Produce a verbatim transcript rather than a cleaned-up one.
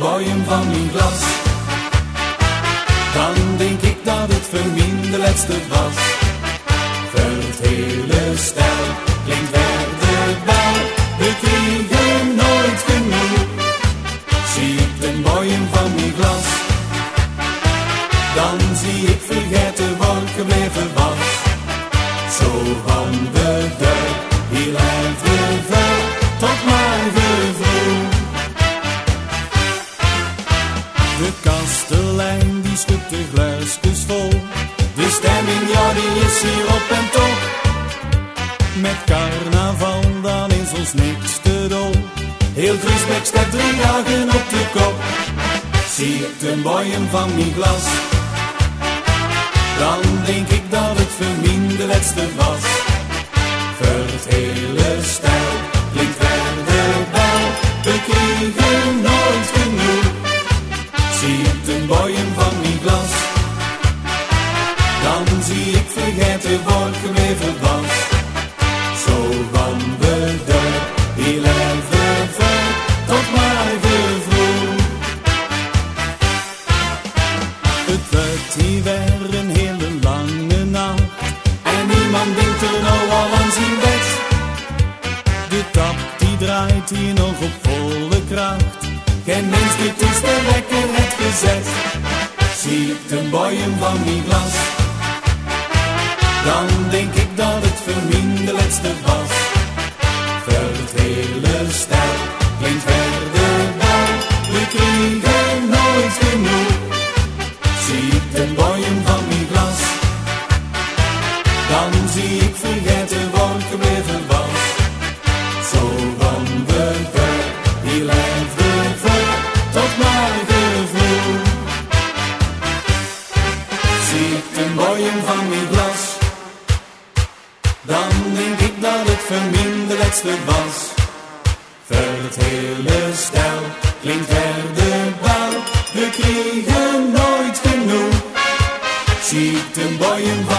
boeien van mijn glas. Dan denk ik dat het voor mij de laatste was. Voor het hele stel klinkt weer de bel. We kregen nooit genoeg. Zie ik de boeien van mijn glas. Dan zie ik vergeten wat gebleven was. Zo van de deur, hier lijkt de vuil tot mijn gevoel. De kastelein die schudt de glaasjes vol. De stemming, ja die is hier op en top. Met carnaval dan is ons niks te dol. Heel Groesbeek staat drie dagen op de kop. Zie ik de boeien van mijn glas. Dan denk ik dat het voor mij de laatste was. Voor het hele stel klinkt weer de bel. We kregen nooit genoeg. Zie ik de boeien van mijn glas. Dan zie ik vergeten wat gebleven was. Zo van de deur, hier lijkt de vuil tot mijn gevoel. Het wordt hier weer een hele lange nacht. En niemand denkt er nou al aan zijn best. De tap die draait hier nog op volle kracht. Geen mens die is de wekker het gezet. Zie ik de boeien van mijn glas. Dan denk ik dat het voor mij de laatste was. Voor het hele stel klinkt weer de bel. We kregen nooit genoeg. Zie ik de boeien van mijn glas. Dan zie ik vergeten wat gebleven was. Zo van de deur, hier lijkt de vuil tot mijn gevoel. Zie ik de boeien van mijn glas. Dan denk ik dat het voor mij de laatste was. Voor het hele stel klinkt weer de bel. We kregen nooit genoeg. Zie ik de boeien